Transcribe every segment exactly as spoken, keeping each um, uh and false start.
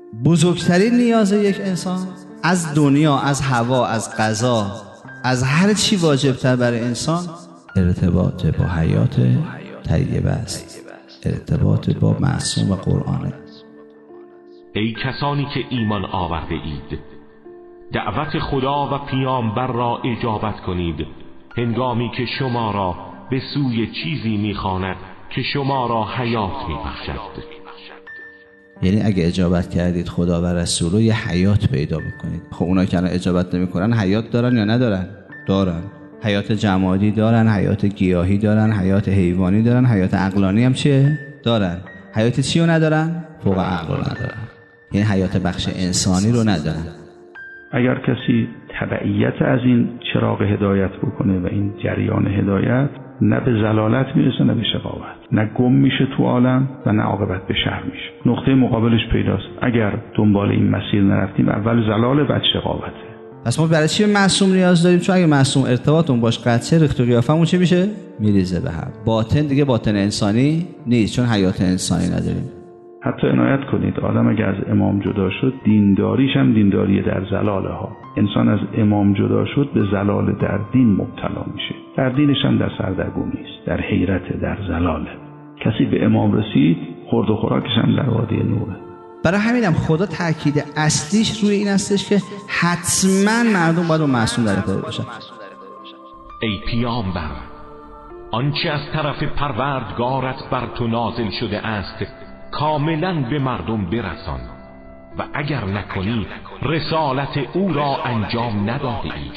بزرگترین نیاز یک انسان از دنیا، از هوا، از غذا، از هر چی واجبتر برای انسان ارتباط با حیات طیبه است، ارتباط با معصوم و قرآن. ای کسانی که ایمان آورده اید، دعوت خدا و پیامبر را اجابت کنید هنگامی که شما را به سوی چیزی می‌خواند که شما را حیات می‌بخشد. یعنی اگه اجابت کردید خدا و رسول رو، یه حیات پیدا می‌کنید. خب اونا که الان اجابت نمی‌کنن حیات دارن یا ندارن؟ دارن. حیات جمادی دارن، حیات گیاهی دارن، حیات حیوانی دارن، حیات عقلانی هم چیه؟ دارن. حیات چی رو ندارن؟ فوق عقل رو ندارن. یعنی حیات بخش انسانی رو ندارن. اگر کسی تبعیت از این چراغ هدایت بکنه و این جریان هدایت، نه به ضلالت میرسه نه به شقاوت، نه گم میشه تو عالم و نه عاقبت به شر میشه. نقطه مقابلش پیداست. اگر دنبال این مسیر نرفتیم، اول ضلاله بعد شقاوته. پس ما برای چی به معصوم نیاز داریم؟ چون اگه معصوم ارتباطمون باش قطعه، ریخت و قیافمون چی میشه؟ میریزه به هم. باطن دیگه باطن انسانی نیست، چون حیات انسانی نداریم. حتی عنایت کنید آدم اگر از امام جدا شد، دینداریش هم دینداری در زلاله ها. انسان از امام جدا شد به زلال در دین مبتلا میشه. در دینش هم در سردرگمی است، در حیرت، در زلاله. کسی به امام رسید، خورد و خوراکش هم در وادی نوره. برای همینم خدا تاکید اصلیش روی این هستش که حتما مردم باید با معصوم در ارتباط باشن. ای پیامبر، آنچه از طرف پروردگارت بر تو نازل شده است کاملا به مردم برسان و اگر نکنی رسالت او را انجام نداده ای.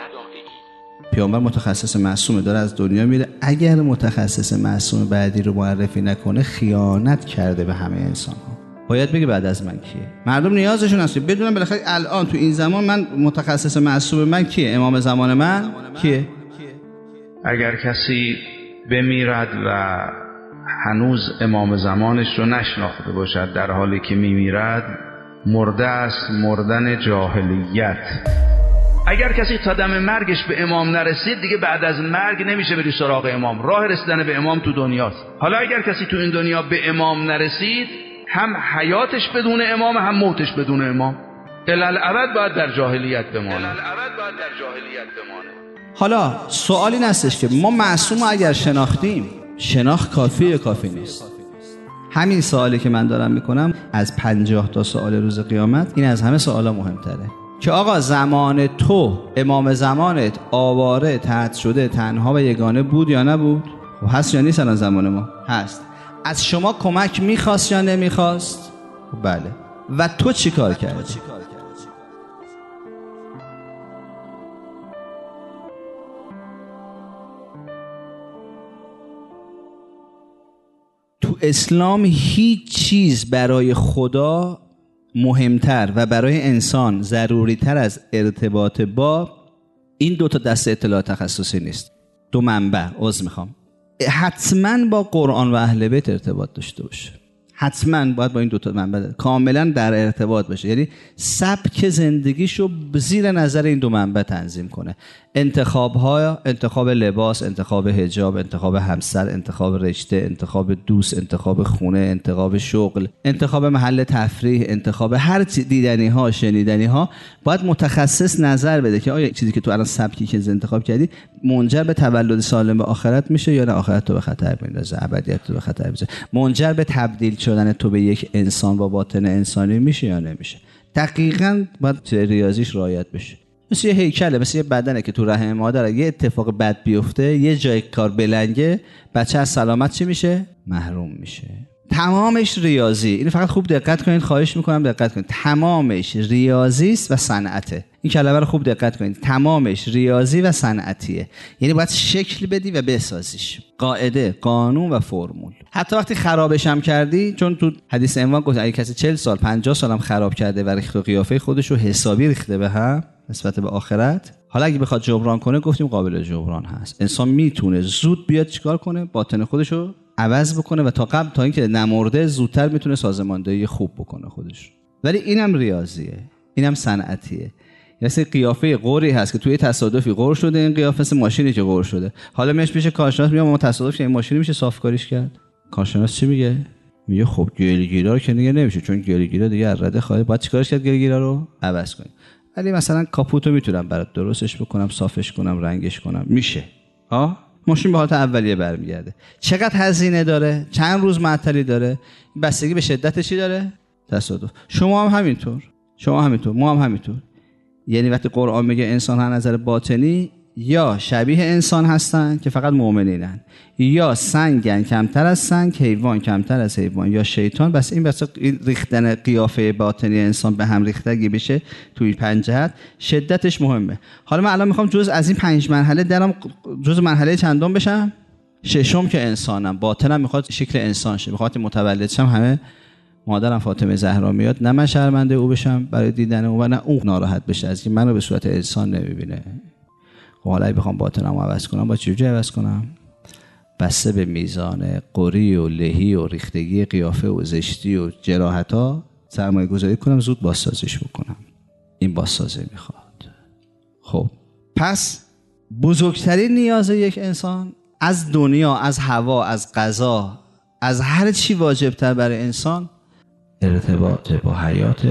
پیامبر متخصص معصوم داره از دنیا میره، اگر متخصص معصوم بعدی رو معرفی نکنه خیانت کرده به همه انسان ها. باید بگه بعد از من کیه. مردم نیازشون هست بدونن بالاخره الان تو این زمان من متخصص معصوم من کیه، امام زمان من کیه. اگر کسی بمیرد و هنوز امام زمانش رو نشناخته باشد در حالی که میمیرد، مرده است، مردن جاهلیت. اگر کسی تا دم مرگش به امام نرسید، دیگه بعد از مرگ نمیشه بری سراغ امام. راه رسیدن به امام تو دنیاست. حالا اگر کسی تو این دنیا به امام نرسید، هم حیاتش بدون امام هم موتش بدون امام، الالعبد باید در جاهلیت بمانه. الالعبد باید در جاهلیت بمانه. حالا سوال این هستش که ما معصوم اگر شناختیم، شناخت کافیه یا کافی نیست؟ همین سوالی که من دارم میکنم از پنجاه تا سوال روز قیامت، این از همه سوالا مهمتره که آقا زمان تو، امام زمانت، آواره، طرد شده، تنها و یگانه بود یا نبود؟ خب هست یا نیست الان زمان ما؟ هست. از شما کمک میخواست یا نمیخواست؟ خب بله. و تو چی کار کردی؟ تو اسلام هیچ چیز برای خدا مهمتر و برای انسان ضروریتر از ارتباط با این دو تا دسته اطلاعات تخصصی نیست. دو منبع، عذر میخوام. حتما با قرآن و اهل بیت ارتباط داشته باشه. حتما باید با این دو تا منبع کاملا در ارتباط باشه. یعنی سبک زندگیشو زیر نظر این دو منبع تنظیم کنه. انتخاب‌ها، انتخاب لباس، انتخاب حجاب، انتخاب همسر، انتخاب رشته، انتخاب دوست، انتخاب خونه، انتخاب شغل، انتخاب محل تفریح، انتخاب هر دیدنی ها، شنیدنی ها، باید متخصص نظر بده که آیا چیزی که تو الان سبکی که انتخاب کردی منجر به تولد سالم به آخرت میشه یا نه آخرت تو به خطر میندازه، ابدیت تو به خطر میندازه، منجر به تبدیل شدن تو به یک انسان با باطن انسانی میشه یا نمیشه. دقیقاً باید ریاضیش رعایت بشه. مثل یه هیکله، مثل یه بدنه که تو رحم مادر یه اتفاق بد بیفته، یه جای کار بلنگه، بچه از سلامت چی میشه؟ محروم میشه. تمامش ریاضی. اینو فقط خوب دقت کنید، خواهش میکنم دقت کنید. تمامش ریاضی است و صنعته. این کلمه رو خوب دقت کنید. تمامش ریاضی و صنعتیه. یعنی باید شکل بدی و بسازیش. قاعده، قانون و فرمول. حتی وقتی خرابش هم کردی، چون تو حدیث عنوان گفت اگه کسی چهل سال پنجاه سال هم خراب کرده و ریخت و قیافه خودش رو حسابی ریخته به هم نسبت به آخرت، حالا اگه بخواد جبران کنه گفتیم قابل جبران هست. انسان میتونه زود بیاد چیکار کنه؟ باطن خودش رو عوض بکنه و تا قبل تا اینکه نمرده زودتر میتونه سازماندهی خوب بکنه خودش. ولی اینم ریاضیه، اینم صنعتیه. مثل قیافه قوری هست که توی تصادفی قور شده، این قیافه مثل ماشینی که قور شده. حالا میش پیش کارشناس میگم ما تصادف این ماشینی میشه صافکاریش کرد. کارشناس چی میگه؟ میگه خب گلگیرا رو که دیگه نمیشه، چون گلگیرا دیگه از رده خالی، باید چیکارش کرد؟ گلگیرا رو عوض کنیم. ولی مثلا کاپوتو میتونم برات درستش بکنم، صافش کنم، رنگش کنم، میشه. ها ماشین به حالت اولیه برمیگرده. چقدر هزینه داره؟ چند روز معطلی داره؟ بستگی به شدت چی داره؟ تصادف. شما هم همینطور، شما همینطور، ما هم همینطور. یعنی وقتی قرآن میگه انسان ها نظر باطنی یا شبیه انسان هستن که فقط مؤمنینن، یا سنگن کمتر از سنگ، حیوان کمتر از حیوان، یا شیطان. بس این بس ریختن قیافه باطنی انسان به هم ریختگی بشه توی پنج جهت شدتش مهمه. حالا من الان میخوام جز از این پنج مرحله درم جز مرحله چندم بشم؟ ششم که انسانم، باطنم میخواد شکل انسان شه، میخواد متولد شم همه مادرم فاطمه زهرا میاد، نه من شرمنده او بشم برای دیدن او و نه اون ناراحت بشه از اینکه منو به صورت انسان نمیبینه. حالا اگه بخوام باطنم عوض کنم با چجوری عوض کنم؟ بسته به میزان قری و لهی و ریختگی قیافه و زشتی و جراحت‌ها سرمایه گذاری کنم، زود بازسازیش بکنم. این بازسازی میخواد. خب پس بزرگترین نیاز یک انسان از دنیا، از هوا، از غذا، از هر چی واجبتر برای انسان ارتباط با حیات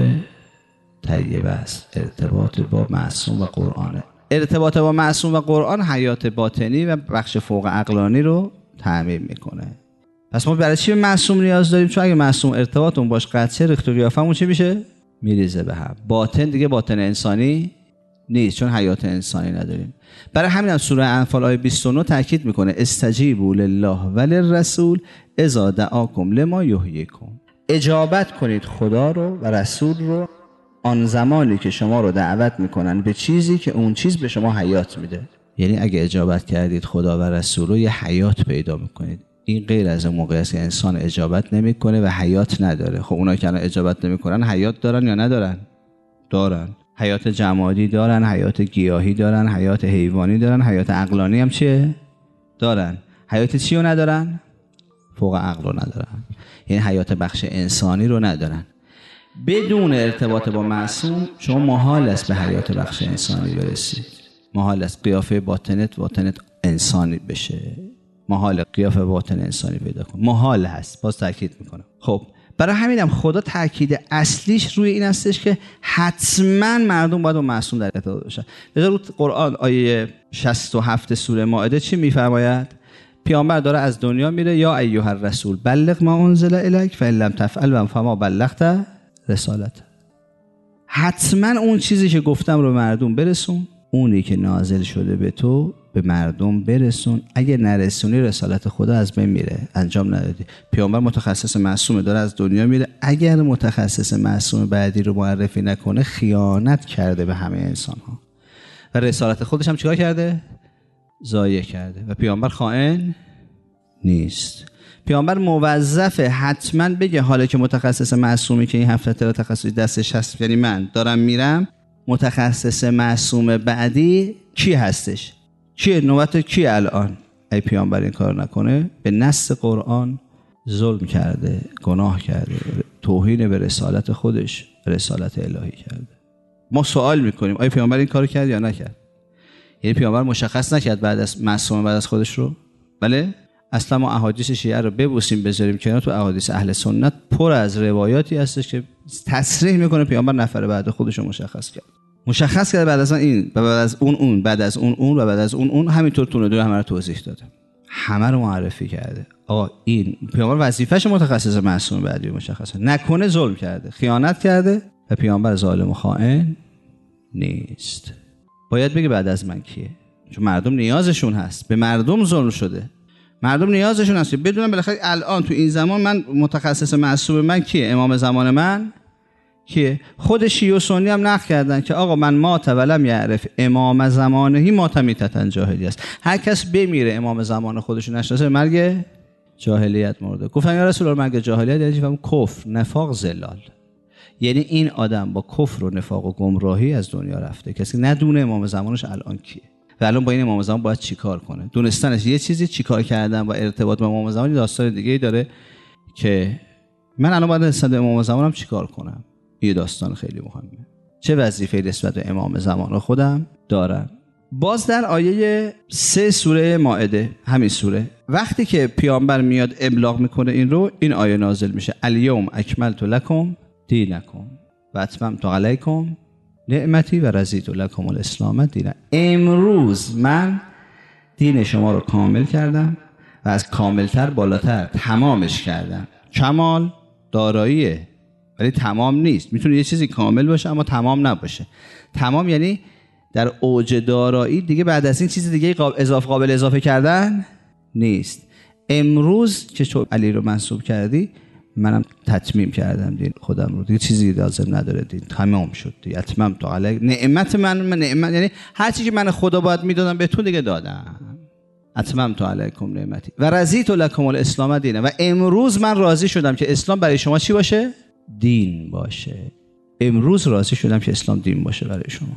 طیبه است، ارتباط با معصوم و قرآنه. ارتباط با معصوم و قرآن حیات باطنی و بخش فوق عقلانی رو تأمین میکنه. پس ما برای چی به معصوم نیاز داریم؟ چون اگه معصوم ارتباطمون باش قطعه، ریخت و قیافمون چی میشه؟ میریزه به هم. باطن دیگه باطن انسانی نیست، چون حیات انسانی نداریم. برای همین هم سوره انفال آیه بیست و نه تاکید میکنه استجیبوا لله وللرسول اذا دعاکم لما یحییکم. اجابت کنید خدا رو و رسول رو آن زمانی که شما رو دعوت میکنن به چیزی که اون چیز به شما حیات میده. یعنی اگه اجابت کردید خدا و رسول رو، یه حیات پیدا میکنید. این غیر از اون موقعی است که انسان اجابت نمیکنه و حیات نداره. خب اونایی که الان اجابت نمیکنن حیات دارن یا ندارن؟ دارن. حیات جمادی دارن، حیات گیاهی دارن، حیات حیوانی دارن، حیات عقلانی هم چیه؟ دارن. حیات چی رو ندارن؟ فوق عقل رو ندارن. یعنی حیات بخش انسانی رو ندارن. بدون ارتباط با معصوم شما محال است به حیات بخش انسانی برسید. محال است قیافه باطنت باطنت انسانی بشه. محال قیافه باطن انسانی پیدا کن. محال هست. باز تاکید میکنم. خب برای همینم خدا تاکید اصلیش روی این هستش که حتما مردم باید با معصوم در ارتباط باشن. در قرآن آیه شصت و هفت سوره مائده چی میفرماید؟ پیامبر داره از دنیا میره، یا ایها الرسول بلغ ما انزل الیک فان لم تفعل فما بلغت رسالت. حتما اون چیزی که گفتم رو مردم برسون، اونی که نازل شده به تو به مردم برسون. اگه نرسونی رسالت خدا از بین میره، انجام ندادی. پیامبر متخصص معصوم داره از دنیا میره، اگر متخصص معصوم بعدی رو معرفی نکنه خیانت کرده به همه انسان ها و رسالت خودش هم چیکار کرده؟ ضایع کرده. و پیامبر خائن نیست. پیامبر موظفه حتما بگه حالا که متخصص معصومی که این هفته اطلاع تخصصی دستش هست، یعنی من دارم میرم، متخصص معصوم بعدی کی هستش؟ کیه؟ نوبت کی الان؟ ای پیامبر این کار نکنه، به نص قرآن ظلم کرده، گناه کرده، توهین به رسالت خودش، رسالت الهی کرده. ما سوال میکنیم آیا پیامبر این کارو کرد یا نکرد؟ یعنی پیامبر مشخص نکرد بعد از معصوم بعد از خودش رو؟ بله؟ اصلا ما احادیث شیعه رو ببوسیم بذاریم کنار، تو احادیث اهل سنت پر از روایاتی هستش که تصریح میکنه پیامبر نفر بعد خودش رو مشخص کرد. مشخص کرد بعد از این و بعد از اون اون بعد از اون اون و بعد از اون اون، همینطور تونه دور همه رو توضیح داده. همه رو معرفی کرده. آقا این پیامبر وظیفه‌ش متخصص معصوم بعدی مشخصه. نکنه ظلم کرده، خیانت کرده و پیامبر ظالم و خائن نیست. باید بگه بعد از من کیه؟ چون مردم نیازشون هست. به مردم ظلم شده. مردم نیازشون هست که بدونن بالاخره الان تو این زمان من متخصص معصوم من کیه؟ امام زمان من کیه؟ خود شیعه و سنی هم نقل کردن که آقا من مات ولم یعرف امام زمانهی مات میتتن جاهلی است. هر کس بمیره امام زمان خودش نشناسه مرگ جاهلیت مرده. گفتن یا رسول الله مرگ جاهلیت یعنی فهم کفر، نفاق، زلال. یعنی این آدم با کفر و نفاق و گمراهی از دنیا رفته. کسی ندونه امام زمانش الان کیه و الان با این امام زمان باید چیکار کنه. دونستنش یه چیزی، چیکار کردن با ارتباط با امام زمان داستان دیگه‌ای داره که من الان باید نسبت به امام زمانم چیکار کنم. یه داستان خیلی مهمه. چه وظیفه‌ای نسبت به امام زمان خودم دارم؟ باز در آیه سه سوره مائده، همین سوره، وقتی که پیامبر میاد ابلاغ میکنه این رو، این آیه نازل میشه: الیوم اکملت لکم دینکم و اتممت علیکم نعمتی و رضیت لکم الاسلام دینا. امروز من دین شما رو کامل کردم و از کاملتر بالاتر تمامش کردم. کمال داراییه ولی تمام نیست. میتونه یه چیزی کامل باشه اما تمام نباشه. تمام یعنی در اوج دارایی دیگه بعد از این چیز دیگه اضافه قابل اضافه کردن نیست. امروز که تو علی رو منصوب کردی، منم تتمیم کردم دین خودم رو، دیگه چیزی لازم نداره، دین تمام شد دیگه. اتمام تو علی نعمت من, من نعمت یعنی هر چیزی که من خدا باید میدادم به تو دیگه دادم. اتمام تو علیکم نعمتی و رضیت لکم الاسلام دینا. و امروز من راضی شدم که اسلام برای شما چی باشه؟ دین باشه. امروز راضی شدم که اسلام دین باشه برای شما،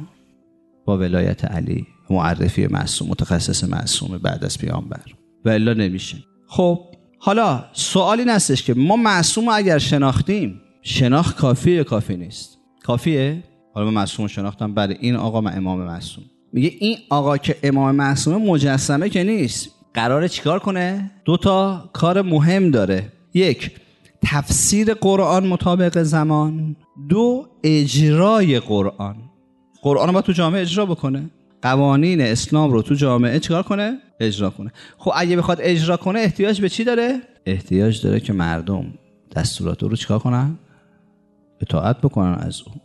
با ولایت علی، معرفی معصوم، متخصص معصوم بعد از پیامبر، و الا نمیشه. خب حالا سوال این هستش که ما معصوم اگر شناختیم، شناخت کافیه کافی نیست؟ کافیه؟ حالا من معصوم شناختم، بعد این آقا من امام معصوم. میگه این آقا که امام معصوم مجسمه که نیست، قراره چیکار کنه؟ دو تا کار مهم داره: یک، تفسیر قرآن مطابق زمان، دو، اجرای قرآن. قرآن رو باید تو جامعه اجرا بکنه، قوانین اسلام رو تو جامعه چیکار کنه؟ اجرا کنه. خب اگه بخواد اجرا کنه احتیاج به چی داره؟ احتیاج داره که مردم دستورات رو چیکار کنن؟ اطاعت بکنن از او،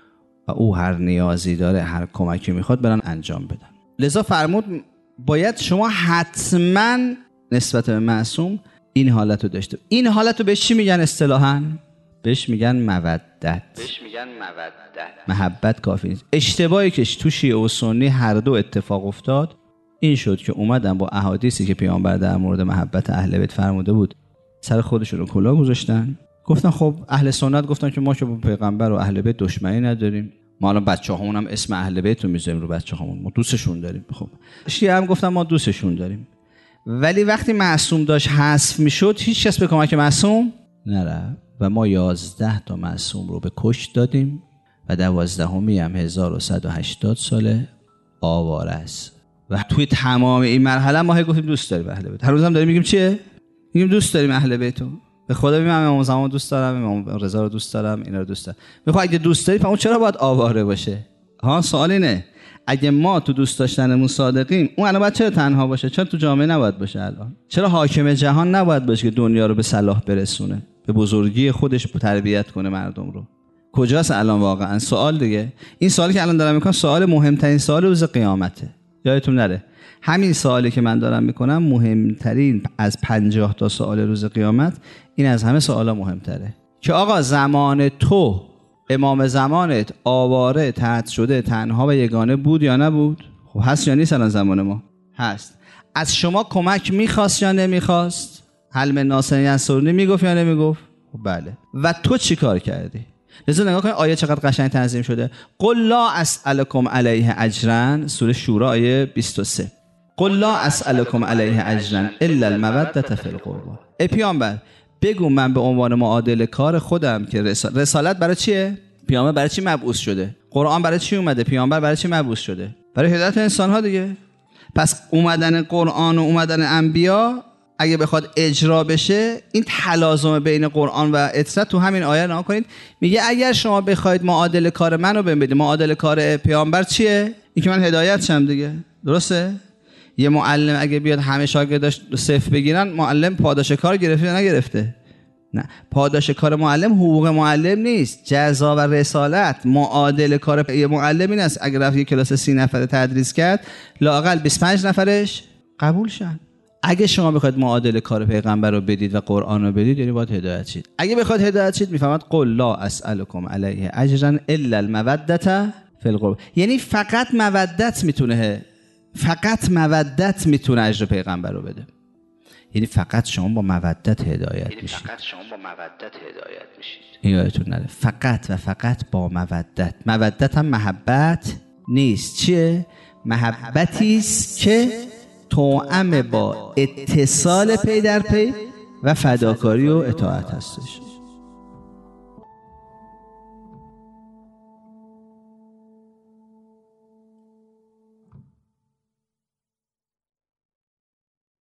و او هر نیازی داره، هر کمکی میخواد برن انجام بدن. لذا فرمود باید شما حتما نسبت به معصوم این حالت رو داشته. این حالت رو بهش چی میگن اصطلاحاً؟ بهش میگن مودت. بهش میگن مودت. محبت کافی نیست. اشتباهی که تو شیعه و سنی هر دو اتفاق افتاد این شد که اومدن با احادیثی که پیامبر در مورد محبت اهل بیت فرموده بود سر خودشون رو کلاه گذاشتن. گفتن خب اهل سنت گفتن که ما که با پیغمبر و اهل بیت دشمنی نداریم، ما الان بچه‌هامون هم اسم اهل بیت رو میذاریم رو بچه‌هامون، ما دوستشون داریم. خب شیعه هم گفتن ما دوستشون داریم. ولی وقتی معصوم داشت حذف میشد هیچ کس به کمک معصوم نره و ما یازده تا معصوم رو به کشت دادیم و دوازدهمی هم هزار و صد و هشتاد ساله آواره است. و توی تمام این مرحله ما هی گفتیم دوست داریم اهل بیت. هر روز هم داریم میگیم چیه؟ میگیم دوست داریم اهل بیت. به خدا میگم امام زمان دوست دارم، امام رضا رو دوست دارم، اینا رو دوست دارم. میخوام اگه دوست داری اون چرا باید آواره باشه؟ ها سوال اینه. اگه ما تو دوست داشتنمون صادقیم، اون الان باید چرا تنها باشه؟ چرا تو جامعه نباید باشه؟ الان چرا حاکم جهان نباید باشه که دنیا رو به صلاح برسونه، به بزرگی خودش تربیت کنه مردم رو؟ کجاست الان واقعا؟ سوال دیگه. این سوالی که الان دارم میکنم سوال مهمترین سوال روز قیامته. یادتون نره همین سوالی که من دارم میکنم مهمترین از پنجاه تا سوال روز قیامت، این از همه سوالا مهمتره که آقا زمان تو، امام زمانت، آواره، طرد شده، تنها و یگانه بود یا نبود؟ خب هست یا نیست؟ الان زمان ما هست. از شما کمک میخواست یا نمیخواست؟ حل من ناصر ینصرونی میگفت یا نمیگفت؟ خب بله. و تو چی کار کردی؟ لذا نگاه کنید آیه چقدر قشنگ تنظیم شده. قل لا اسألکم علیه اجرا، سوره شورا آیه بیست و سه. قل لا اسألکم علیه اجرا الا المودة فی القربى. ای پیامبر بگو من به عنوان معادل کار خودم که رسالت, رسالت برای چیه؟ پیامبر برای چی مبعوث شده؟ قرآن برای چی اومده؟ پیامبر برای چی مبعوث شده؟ برای هدایت انسان ها دیگه. پس اومدن قرآن و اومدن انبیا اگه بخواد اجرا بشه، این تلازم بین قرآن و اطاعت تو همین آیه نگاه کنید. میگه اگر شما بخواید معادل کار منو ببینید، معادل کار پیامبر چیه؟ این که من هدایت شم دیگه. درسته؟ یه معلم اگه بیاد همه شاگرداش صفر بگیرن، معلم پاداش کار گرفته نگرفته؟ نه، پاداش کار معلم حقوق معلم نیست، جزا و رسالت. معادل کار یه معلم این است اگه رفت یه کلاس سی نفره تدریس کرد، لااقل بیست و پنج نفرش قبول شن. اگه شما بخواید معادل کار پیغمبر رو بدید و قرآن رو بدید، یعنی باید هدایت شید. اگه بخواید هدایت شید، میفهمد قل لا اسألکم علیه اجرا الا المودة فی القربى، یعنی فقط مودت میتونه فقط مودت میتونه اجر پیغمبر رو بده. یعنی فقط شما با مودت هدایت میشید. فقط شما با مودت هدایت میشید. این یادتون نره. فقط و فقط با مودت. مودت هم محبت نیست. چیه؟ محبتی است که توأم با اتصال پی در پی و فداکاری و اطاعت هستش.